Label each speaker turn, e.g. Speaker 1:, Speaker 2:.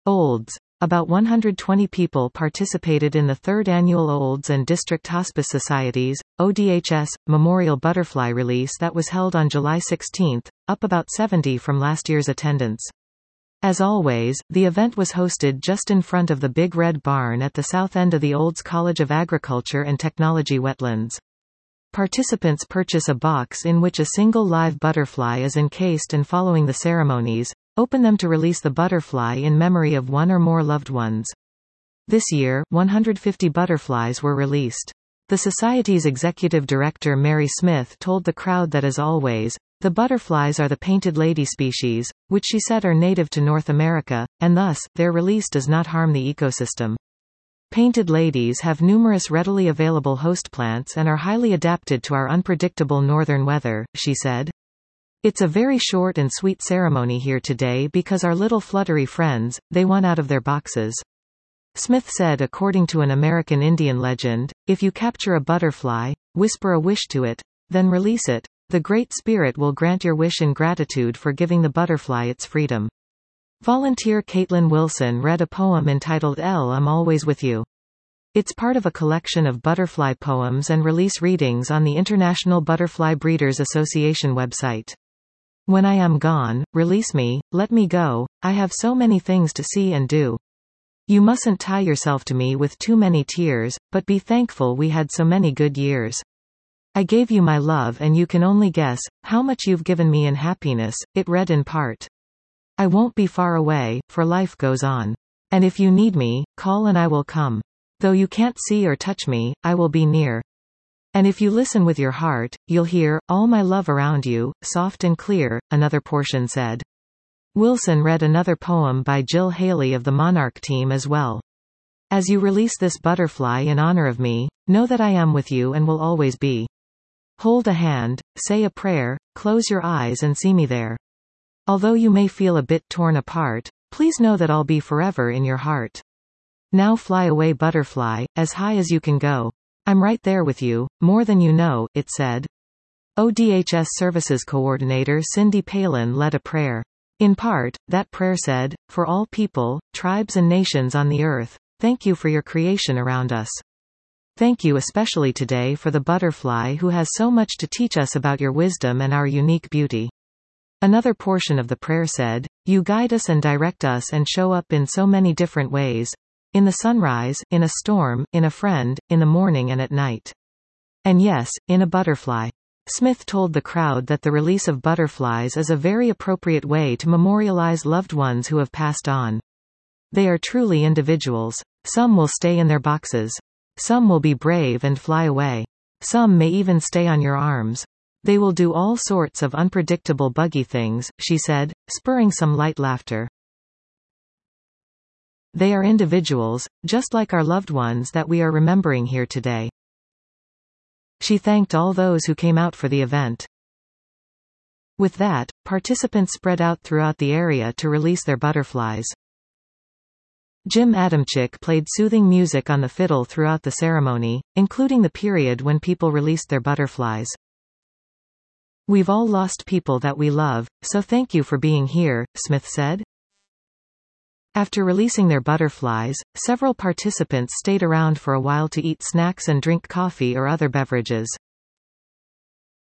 Speaker 1: Olds. About 120 people participated in the third annual Olds and District Hospice Societies, ODHS, Memorial Butterfly release that was held on July 16, up about 70 from last year's attendance. As always, the event was hosted just in front of the Big Red Barn at the south end of the Olds College of Agriculture and Technology wetlands. Participants purchase a box in which a single live butterfly is encased, and following the ceremonies, open them to release the butterfly in memory of one or more loved ones. This year, 150 butterflies were released. The Society's executive director Mary Smith told the crowd that as always, the butterflies are the painted lady species, which she said are native to North America, and thus, their release does not harm the ecosystem. Painted ladies have numerous readily available host plants and are highly adapted to our unpredictable northern weather, she said. It's a very short and sweet ceremony here today because our little fluttery friends, they want out of their boxes. Smith said, according to an American Indian legend, if you capture a butterfly, whisper a wish to it, then release it, the Great Spirit will grant your wish in gratitude for giving the butterfly its freedom. Volunteer Caitlin Wilson read a poem entitled I'm Always With You. It's part of a collection of butterfly poems and release readings on the International Butterfly Breeders Association website. When I am gone, release me, let me go, I have so many things to see and do. You mustn't tie yourself to me with too many tears, but be thankful we had so many good years. I gave you my love and you can only guess how much you've given me in happiness, it read in part. I won't be far away, for life goes on. And if you need me, call and I will come. Though you can't see or touch me, I will be near. And if you listen with your heart, you'll hear all my love around you, soft and clear, another portion said. Wilson read another poem by Jill Haley of the Monarch team as well. As you release this butterfly in honor of me, know that I am with you and will always be. Hold a hand, say a prayer, close your eyes and see me there. Although you may feel a bit torn apart, please know that I'll be forever in your heart. Now fly away butterfly, as high as you can go. I'm right there with you, more than you know, it said. ODHS Services Coordinator Cindy Palin led a prayer. In part, that prayer said, for all people, tribes and nations on the earth, thank you for your creation around us. Thank you especially today for the butterfly who has so much to teach us about your wisdom and our unique beauty. Another portion of the prayer said, you guide us and direct us and show up in so many different ways. In the sunrise, in a storm, in a friend, in the morning and at night. And yes, in a butterfly. Smith told the crowd that the release of butterflies is a very appropriate way to memorialize loved ones who have passed on. They are truly individuals. Some will stay in their boxes. Some will be brave and fly away. Some may even stay on your arms. They will do all sorts of unpredictable buggy things, she said, spurring some light laughter. They are individuals, just like our loved ones that we are remembering here today. She thanked all those who came out for the event. With that, participants spread out throughout the area to release their butterflies. Jim Adamczyk played soothing music on the fiddle throughout the ceremony, including the period when people released their butterflies. We've all lost people that we love, so thank you for being here, Smith said. After releasing their butterflies, several participants stayed around for a while to eat snacks and drink coffee or other beverages.